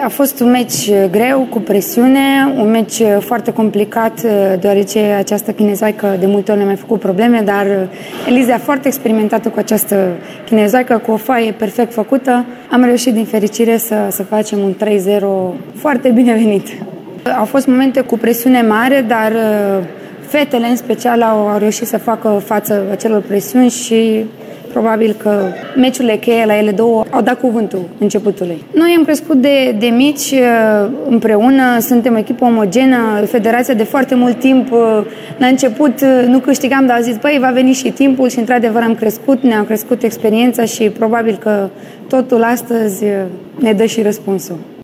A fost un meci greu, cu presiune, un meci foarte complicat, deoarece această chinezoaică de multe ori ne-a mai făcut probleme, dar Eliza e foarte experimentată cu această chinezoaică, cu o foaie perfect făcută. Am reușit din fericire să facem un 3-0 foarte binevenit. Au fost momente cu presiune mare, dar fetele în special au reușit să facă față acelor presiuni și probabil că meciurile cheie la ele două au dat cuvântul începutului. Noi am crescut de mici împreună, suntem o echipă omogenă, federația de foarte mult timp. La început nu câștigam, dar au zis, băi, va veni și timpul și într-adevăr am crescut, ne-a crescut experiența și probabil că totul astăzi ne dă și răspunsul.